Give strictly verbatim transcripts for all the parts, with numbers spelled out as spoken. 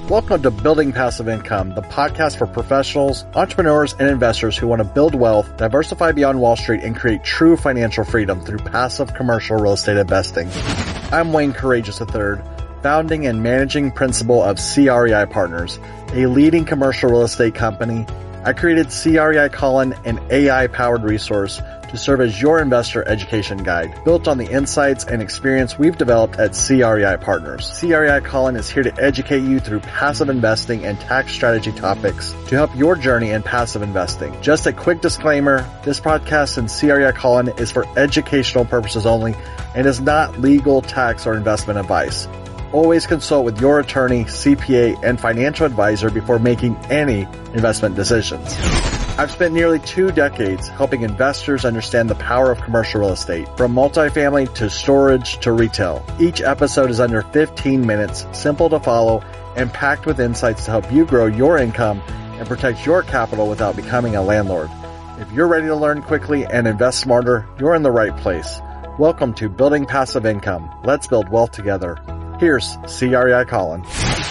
Welcome to Building Passive Income, the podcast for professionals, entrepreneurs, and investors who want to build wealth, diversify beyond Wall Street, and create true financial freedom through passive commercial real estate investing. I'm Wayne Courageous the third, founding and managing principal of C R E I Partners, a leading commercial real estate company. I created C R E I Colin, an A I-powered resource to serve as your investor education guide, built on the insights and experience we've developed at C R E I Partners. C R E I Colin is here to educate you through passive investing and tax strategy topics to help your journey in passive investing. Just a quick disclaimer, this podcast and C R E I Colin is for educational purposes only and is not legal, tax, or investment advice. Always consult with your attorney, C P A, and financial advisor before making any investment decisions. I've spent nearly two decades helping investors understand the power of commercial real estate, from multifamily to storage to retail. Each episode is under fifteen minutes, simple to follow, and packed with insights to help you grow your income and protect your capital without becoming a landlord. If you're ready to learn quickly and invest smarter, you're in the right place. Welcome to Building Passive Income. Let's build wealth together. Here's C R E I Colin.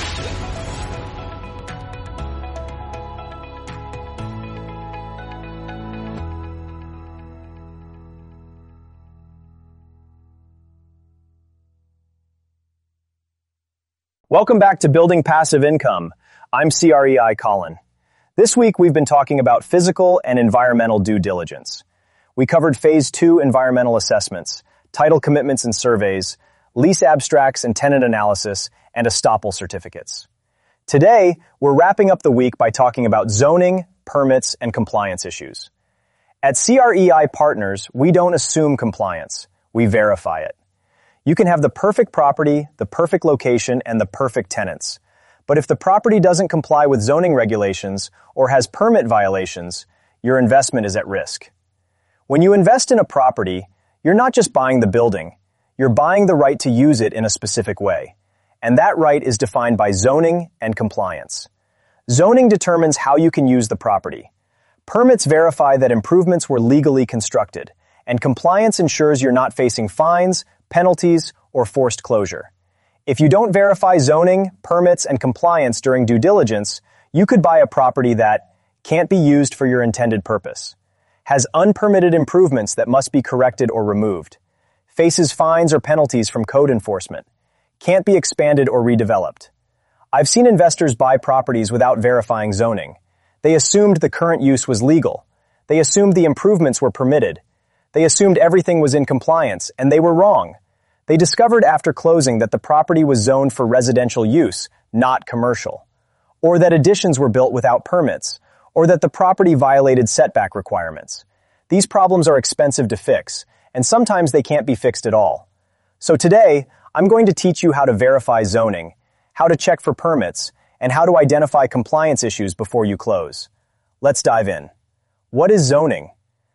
Welcome back to Building Passive Income. I'm C R E I Colin. This week we've been talking about physical and environmental due diligence. We covered phase two environmental assessments, title commitments and surveys, lease abstracts and tenant analysis, and estoppel certificates. Today, we're wrapping up the week by talking about zoning, permits, and compliance issues. At C R E I Partners, we don't assume compliance, we verify it. You can have the perfect property, the perfect location, and the perfect tenants. But if the property doesn't comply with zoning regulations or has permit violations, your investment is at risk. When you invest in a property, you're not just buying the building, you're buying the right to use it in a specific way. And that right is defined by zoning and compliance. Zoning determines how you can use the property. Permits verify that improvements were legally constructed, and compliance ensures you're not facing fines, penalties, or forced closure. If you don't verify zoning, permits, and compliance during due diligence, you could buy a property that can't be used for your intended purpose, has unpermitted improvements that must be corrected or removed, faces fines or penalties from code enforcement, can't be expanded or redeveloped. I've seen investors buy properties without verifying zoning. They assumed the current use was legal. They assumed the improvements were permitted. They assumed everything was in compliance, and they were wrong. They discovered after closing that the property was zoned for residential use, not commercial, or that additions were built without permits, or that the property violated setback requirements. These problems are expensive to fix, and sometimes they can't be fixed at all. So today, I'm going to teach you how to verify zoning, how to check for permits, and how to identify compliance issues before you close. Let's dive in. What is zoning?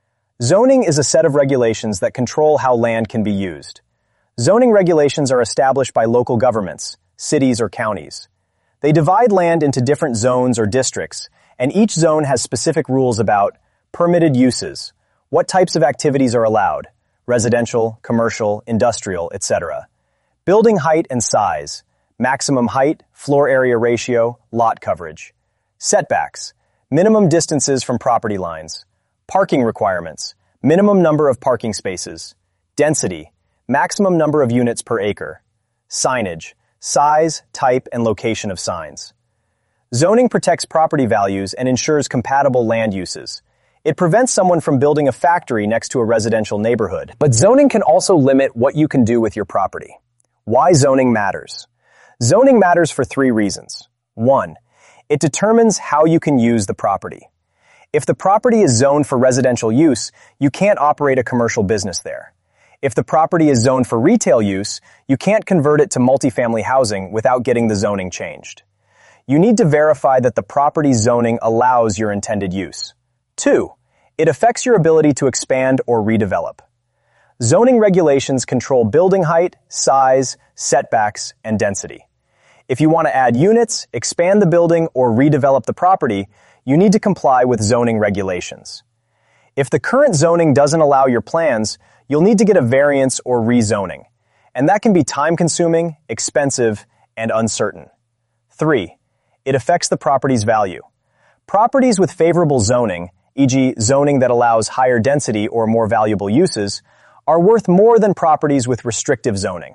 Zoning is a set of regulations that control how land can be used. Zoning regulations are established by local governments, cities or counties. They divide land into different zones or districts, and each zone has specific rules about permitted uses, what types of activities are allowed, residential, commercial, industrial, et cetera. Building height and size, maximum height, floor area ratio, lot coverage. Setbacks, minimum distances from property lines. Parking requirements, minimum number of parking spaces. Density, maximum number of units per acre. Signage, size, type, and location of signs. Zoning protects property values and ensures compatible land uses. It prevents someone from building a factory next to a residential neighborhood. But zoning can also limit what you can do with your property. Why zoning matters? Zoning matters for three reasons. One, it determines how you can use the property. If the property is zoned for residential use, you can't operate a commercial business there. If the property is zoned for retail use, you can't convert it to multifamily housing without getting the zoning changed. You need to verify that the property's zoning allows your intended use. Two, it affects your ability to expand or redevelop. Zoning regulations control building height, size, setbacks, and density. If you want to add units, expand the building, or redevelop the property, you need to comply with zoning regulations. If the current zoning doesn't allow your plans, you'll need to get a variance or rezoning, and that can be time-consuming, expensive, and uncertain. Three, It affects the property's value. Properties with favorable zoning, for example zoning that allows higher density or more valuable uses, are worth more than properties with restrictive zoning.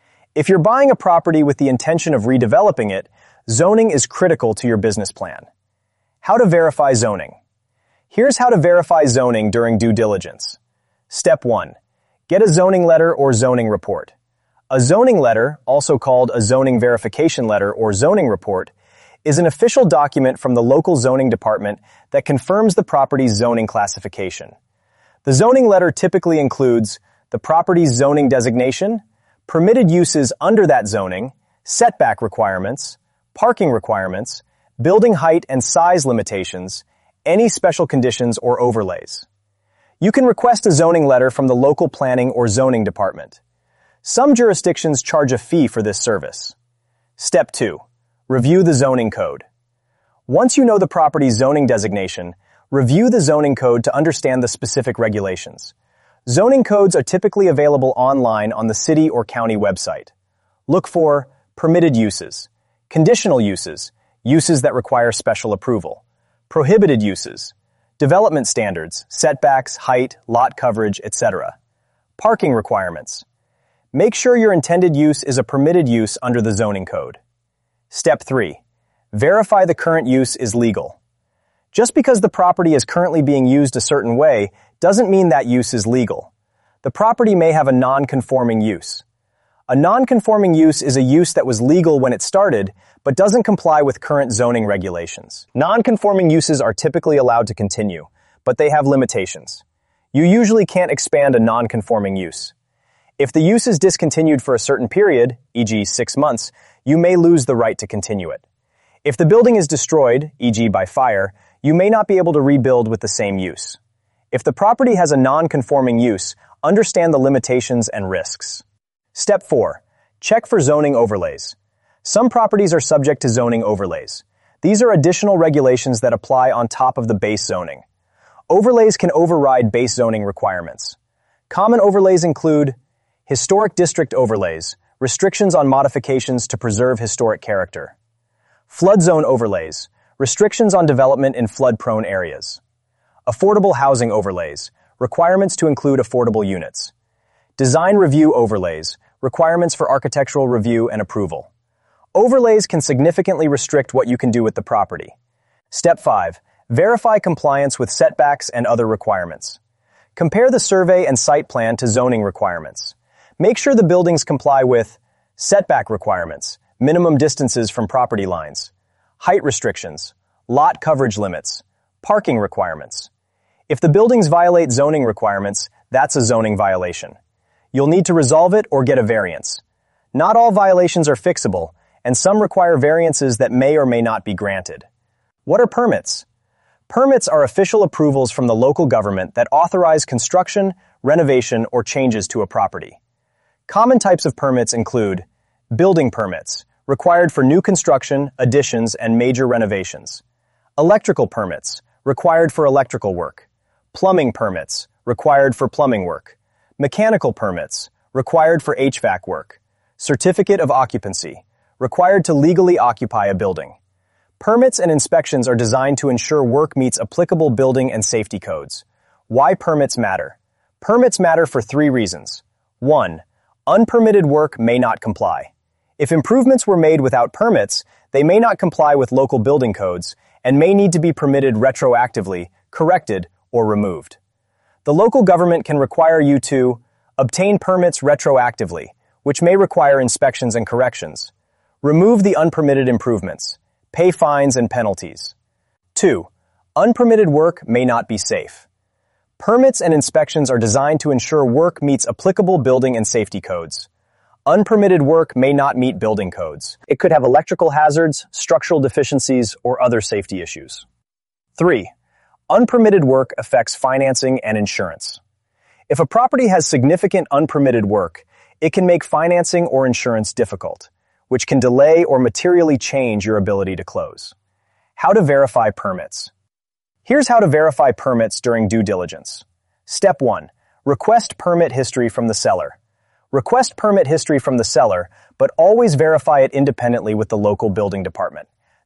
If you're buying a property with the intention of redeveloping it, zoning is critical to your business plan. How to verify zoning. Here's how to verify zoning during due diligence. Step one. Get a zoning letter or zoning report. A zoning letter, also called a zoning verification letter or zoning report, is an official document from the local zoning department that confirms the property's zoning classification. The zoning letter typically includes the property's zoning designation, permitted uses under that zoning, setback requirements, parking requirements, building height and size limitations, any special conditions or overlays. You can request a zoning letter from the local planning or zoning department. Some jurisdictions charge a fee for this service. Step two. Review the zoning code. Once you know the property's zoning designation, review the zoning code to understand the specific regulations. Zoning codes are typically available online on the city or county website. Look for permitted uses, conditional uses, uses that require special approval, prohibited uses, development standards, setbacks, height, lot coverage, et cetera. Parking requirements. Make sure your intended use is a permitted use under the zoning code. Step three. Verify the current use is legal. Just because the property is currently being used a certain way doesn't mean that use is legal. The property may have a non-conforming use. A non-conforming use is a use that was legal when it started, but doesn't comply with current zoning regulations. Non-conforming uses are typically allowed to continue, but they have limitations. You usually can't expand a non-conforming use. If the use is discontinued for a certain period, for example six months, you may lose the right to continue it. If the building is destroyed, for example by fire, you may not be able to rebuild with the same use. If the property has a non-conforming use, understand the limitations and risks. Step four. Check for zoning overlays. Some properties are subject to zoning overlays. These are additional regulations that apply on top of the base zoning. Overlays can override base zoning requirements. Common overlays include historic district overlays, restrictions on modifications to preserve historic character. Flood zone overlays, restrictions on development in flood-prone areas. Affordable housing overlays, requirements to include affordable units. Design review overlays, requirements for architectural review and approval. Overlays can significantly restrict what you can do with the property. Step five. Verify compliance with setbacks and other requirements. Compare the survey and site plan to zoning requirements. Make sure the buildings comply with setback requirements, minimum distances from property lines, height restrictions, lot coverage limits, parking requirements. If the buildings violate zoning requirements, that's a zoning violation. You'll need to resolve it or get a variance. Not all violations are fixable, and some require variances that may or may not be granted. What are permits? Permits are official approvals from the local government that authorize construction, renovation, or changes to a property. Common types of permits include building permits, required for new construction, additions, and major renovations. Electrical permits, required for electrical work. Plumbing permits, required for plumbing work. Mechanical permits, required for H V A C work. Certificate of occupancy, required to legally occupy a building. Permits and inspections are designed to ensure work meets applicable building and safety codes. Why permits matter? Permits matter for three reasons. One, unpermitted work may not comply. If improvements were made without permits, they may not comply with local building codes and may need to be permitted retroactively, corrected, or removed. The local government can require you to obtain permits retroactively, which may require inspections and corrections. Remove the unpermitted improvements. Pay fines and penalties. Two, unpermitted work may not be safe. Permits and inspections are designed to ensure work meets applicable building and safety codes. Unpermitted work may not meet building codes. It could have electrical hazards, structural deficiencies, or other safety issues. Three, unpermitted work affects financing and insurance. If a property has significant unpermitted work, it can make financing or insurance difficult, which can delay or materially change your ability to close. How to verify permits. Here's how to verify permits during due diligence. Step one. Request permit history from the seller. Request permit history from the seller, but always verify it independently with the local building department.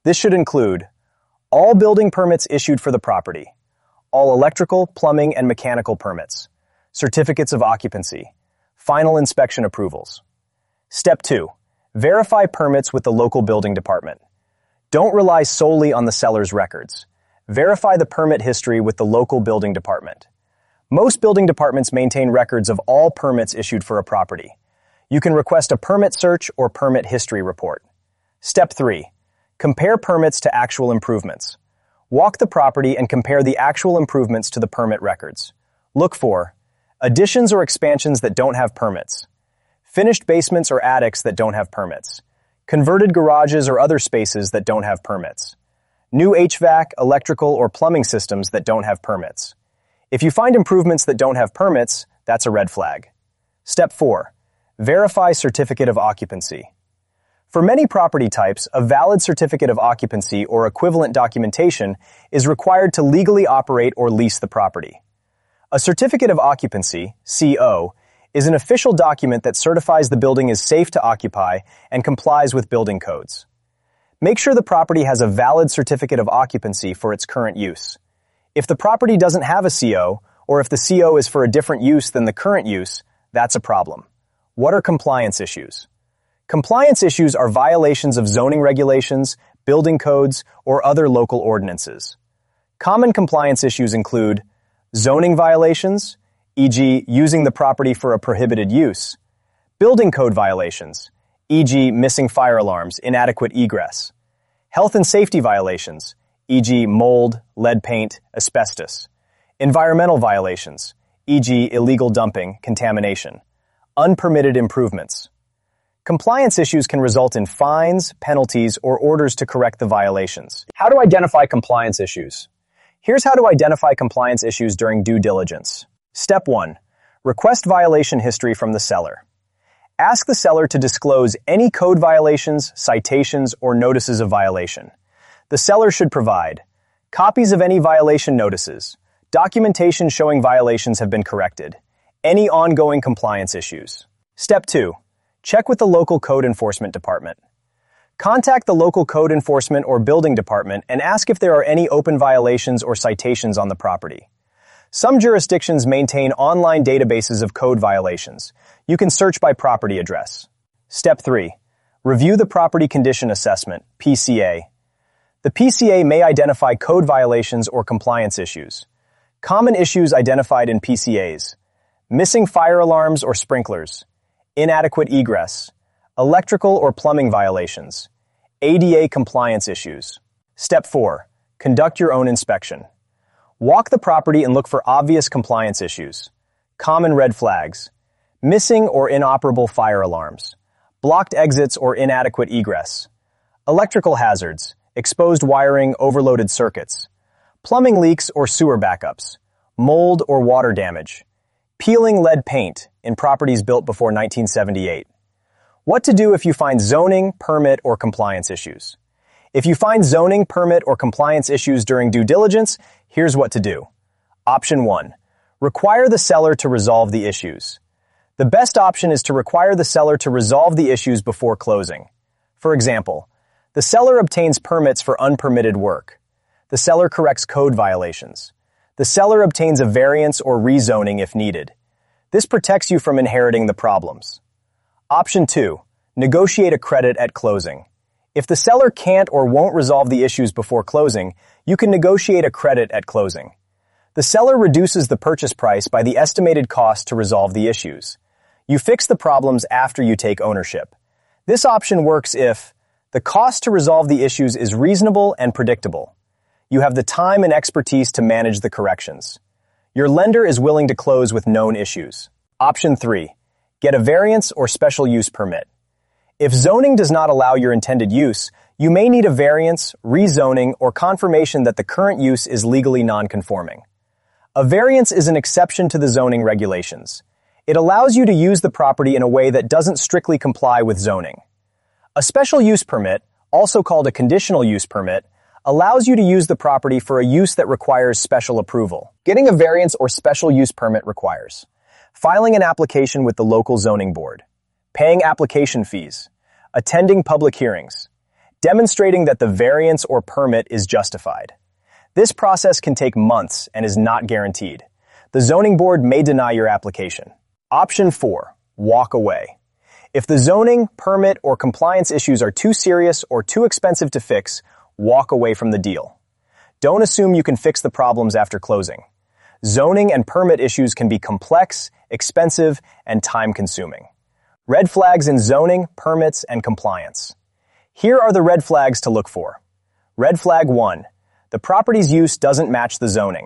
This should include all building permits issued for the property, all electrical, plumbing, and mechanical permits, certificates of occupancy, final inspection approvals. Step two, verify permits with the local building department. Don't rely solely on the seller's records. Verify the permit history with the local building department. Most building departments maintain records of all permits issued for a property. You can request a permit search or permit history report. Step three, compare permits to actual improvements. Walk the property and compare the actual improvements to the permit records. Look for additions or expansions that don't have permits, finished basements or attics that don't have permits, converted garages or other spaces that don't have permits, new H V A C, electrical, or plumbing systems that don't have permits. If you find improvements that don't have permits, that's a red flag. Step four, verify certificate of occupancy. For many property types, a valid certificate of occupancy or equivalent documentation is required to legally operate or lease the property. A certificate of occupancy, C O, is an official document that certifies the building is safe to occupy and complies with building codes. Make sure the property has a valid certificate of occupancy for its current use. If the property doesn't have a C O, or if the C O is for a different use than the current use, that's a problem. What are compliance issues? Compliance issues are violations of zoning regulations, building codes, or other local ordinances. Common compliance issues include zoning violations, for example using the property for a prohibited use, building code violations, for example missing fire alarms, inadequate egress, health and safety violations, for example mold, lead paint, asbestos, environmental violations, for example illegal dumping, contamination, unpermitted improvements. Compliance issues can result in fines, penalties, or orders to correct the violations. How to identify compliance issues? Here's how to identify compliance issues during due diligence. Step one. Request violation history from the seller. Ask the seller to disclose any code violations, citations, or notices of violation. The seller should provide copies of any violation notices, documentation showing violations have been corrected, any ongoing compliance issues. Step two. Check with the local code enforcement department. Contact the local code enforcement or building department and ask if there are any open violations or citations on the property. Some jurisdictions maintain online databases of code violations. You can search by property address. Step three. Review the property condition assessment, P C A. The P C A may identify code violations or compliance issues. Common issues identified in P C As: missing fire alarms or sprinklers, inadequate egress, electrical or plumbing violations, A D A compliance issues. Step four. Conduct your own inspection. Walk the property and look for obvious compliance issues. Common red flags: missing or inoperable fire alarms, blocked exits or inadequate egress, electrical hazards, exposed wiring, overloaded circuits, plumbing leaks or sewer backups, mold or water damage, peeling lead paint in properties built before nineteen seventy-eight. What to do if you find zoning, permit, or compliance issues? If you find zoning, permit, or compliance issues during due diligence, here's what to do. Option one. Require the seller to resolve the issues. The best option is to require the seller to resolve the issues before closing. For example, the seller obtains permits for unpermitted work. The seller corrects code violations. The seller obtains a variance or rezoning if needed. This protects you from inheriting the problems. Option two. Negotiate a credit at closing. If the seller can't or won't resolve the issues before closing, you can negotiate a credit at closing. The seller reduces the purchase price by the estimated cost to resolve the issues. You fix the problems after you take ownership. This option works if the cost to resolve the issues is reasonable and predictable. You have the time and expertise to manage the corrections. Your lender is willing to close with known issues. Option three. Get a variance or special use permit. If zoning does not allow your intended use, you may need a variance, rezoning, or confirmation that the current use is legally non-conforming. A variance is an exception to the zoning regulations. It allows you to use the property in a way that doesn't strictly comply with zoning. A special use permit, also called a conditional use permit, allows you to use the property for a use that requires special approval. Getting a variance or special use permit requires filing an application with the local zoning board, paying application fees, attending public hearings, demonstrating that the variance or permit is justified. This process can take months and is not guaranteed. The zoning board may deny your application. Option four, walk away. If the zoning, permit, or compliance issues are too serious or too expensive to fix, walk away from the deal. Don't assume you can fix the problems after closing. Zoning and permit issues can be complex, expensive, and time-consuming. Red flags in zoning, permits, and compliance. Here are the red flags to look for. Red flag one. The property's use doesn't match the zoning.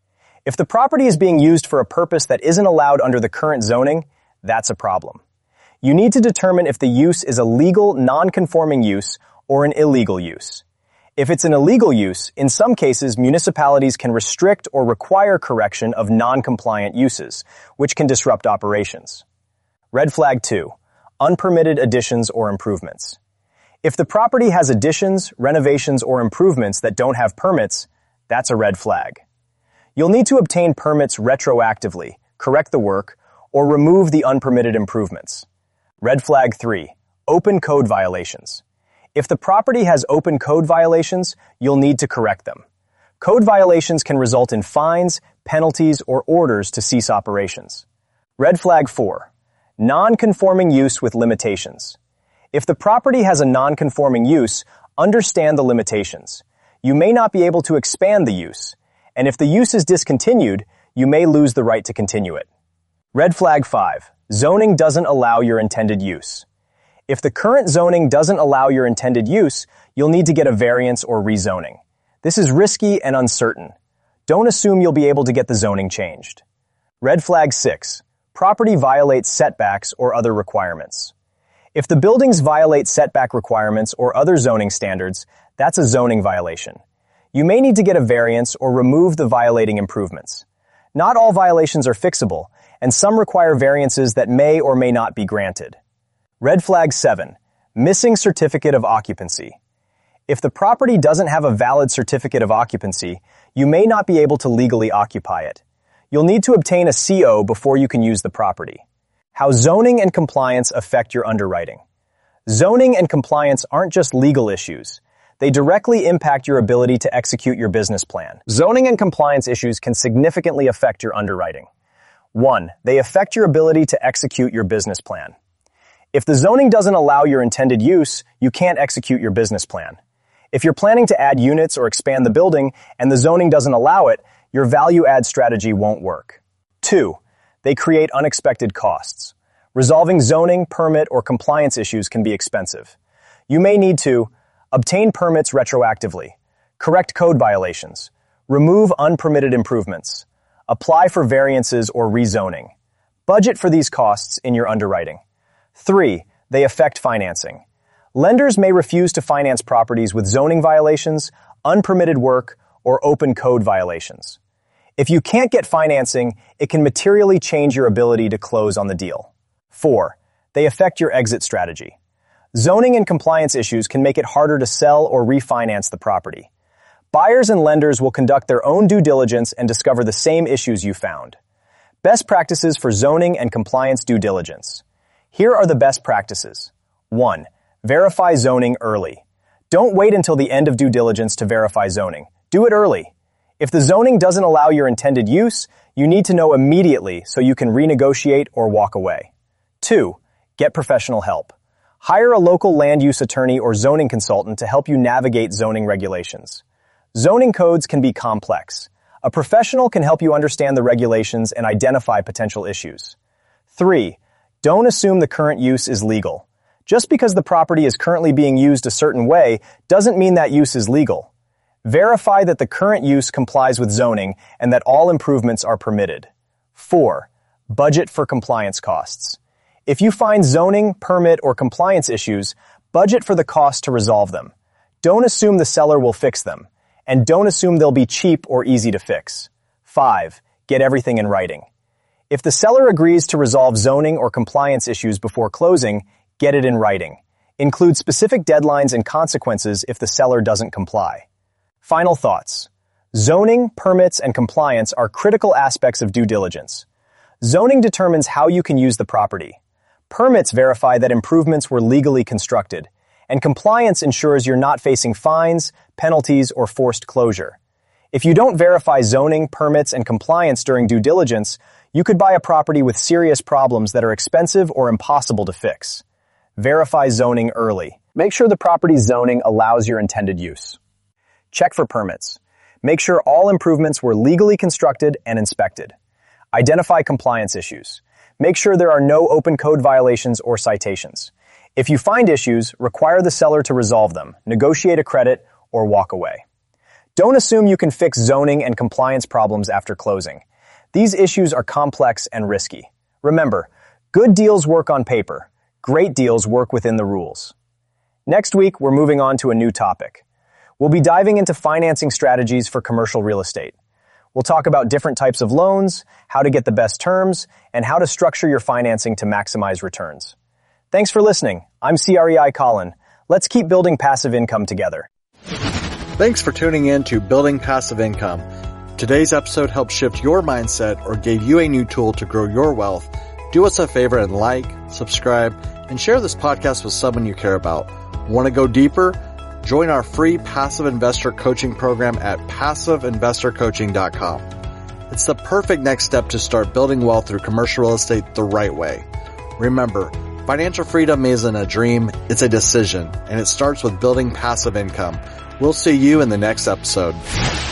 If the property is being used for a purpose that isn't allowed under the current zoning, that's a problem. You need to determine if the use is a legal, non-conforming use or an illegal use. If it's an illegal use, in some cases, municipalities can restrict or require correction of non-compliant uses, which can disrupt operations. Red flag two, unpermitted additions or improvements. If the property has additions, renovations, or improvements that don't have permits, that's a red flag. You'll need to obtain permits retroactively, correct the work, or remove the unpermitted improvements. Red flag three, open code violations. If the property has open code violations, you'll need to correct them. Code violations can result in fines, penalties, or orders to cease operations. Red flag four, non-conforming use with limitations. If the property has a non-conforming use, understand the limitations. You may not be able to expand the use, and if the use is discontinued, you may lose the right to continue it. Red flag five, zoning doesn't allow your intended use. If the current zoning doesn't allow your intended use, you'll need to get a variance or rezoning. This is risky and uncertain. Don't assume you'll be able to get the zoning changed. Red flag six, property violates setbacks or other requirements. If the buildings violate setback requirements or other zoning standards, that's a zoning violation. You may need to get a variance or remove the violating improvements. Not all violations are fixable, and some require variances that may or may not be granted. Red flag seven, missing certificate of occupancy. If the property doesn't have a valid certificate of occupancy, you may not be able to legally occupy it. You'll need to obtain a C O before you can use the property. How zoning and compliance affect your underwriting. Zoning and compliance aren't just legal issues. They directly impact your ability to execute your business plan. Zoning and compliance issues can significantly affect your underwriting. One, they affect your ability to execute your business plan. If the zoning doesn't allow your intended use, you can't execute your business plan. If you're planning to add units or expand the building and the zoning doesn't allow it, your value add strategy won't work. Two, they create unexpected costs. Resolving zoning, permit, or compliance issues can be expensive. You may need to obtain permits retroactively, correct code violations, remove unpermitted improvements, apply for variances or rezoning. Budget for these costs in your underwriting. Three, they affect financing. Lenders may refuse to finance properties with zoning violations, unpermitted work, or open code violations. If you can't get financing, it can materially change your ability to close on the deal. Four, they affect your exit strategy. Zoning and compliance issues can make it harder to sell or refinance the property. Buyers and lenders will conduct their own due diligence and discover the same issues you found. Best practices for zoning and compliance due diligence. Here are the best practices. One, verify zoning early. Don't wait until the end of due diligence to verify zoning. Do it early. If the zoning doesn't allow your intended use, you need to know immediately so you can renegotiate or walk away. Two, get professional help. Hire a local land use attorney or zoning consultant to help you navigate zoning regulations. Zoning codes can be complex. A professional can help you understand the regulations and identify potential issues. Three, don't assume the current use is legal. Just because the property is currently being used a certain way doesn't mean that use is legal. Verify that the current use complies with zoning and that all improvements are permitted. Four, budget for compliance costs. If you find zoning, permit, or compliance issues, budget for the cost to resolve them. Don't assume the seller will fix them, and don't assume they'll be cheap or easy to fix. Five, get everything in writing. If the seller agrees to resolve zoning or compliance issues before closing, get it in writing. Include specific deadlines and consequences if the seller doesn't comply. Final thoughts. Zoning, permits, and compliance are critical aspects of due diligence. Zoning determines how you can use the property. Permits verify that improvements were legally constructed, And compliance ensures you're not facing fines, penalties, or forced closure. If you don't verify zoning, permits, and compliance during due diligence, you could buy a property with serious problems that are expensive or impossible to fix. Verify zoning early. Make sure the property's zoning allows your intended use. Check for permits. Make sure all improvements were legally constructed and inspected. Identify compliance issues. Make sure there are no open code violations or citations. If you find issues, require the seller to resolve them, negotiate a credit, or walk away. Don't assume you can fix zoning and compliance problems after closing. These issues are complex and risky. Remember, good deals work on paper. Great deals work within the rules. Next week, we're moving on to a new topic. We'll be diving into financing strategies for commercial real estate. We'll talk about different types of loans, how to get the best terms, and how to structure your financing to maximize returns. Thanks for listening. I'm C R E I Colin. Let's keep building passive income together. Thanks for tuning in to Building Passive Income. Today's episode helped shift your mindset or gave you a new tool to grow your wealth. Do us a favor and like, subscribe, and share this podcast with someone you care about. Want to go deeper? Join our free passive investor coaching program at passive investor coaching dot com. It's the perfect next step to start building wealth through commercial real estate the right way. Remember, financial freedom isn't a dream, it's a decision, and it starts with building passive income. We'll see you in the next episode.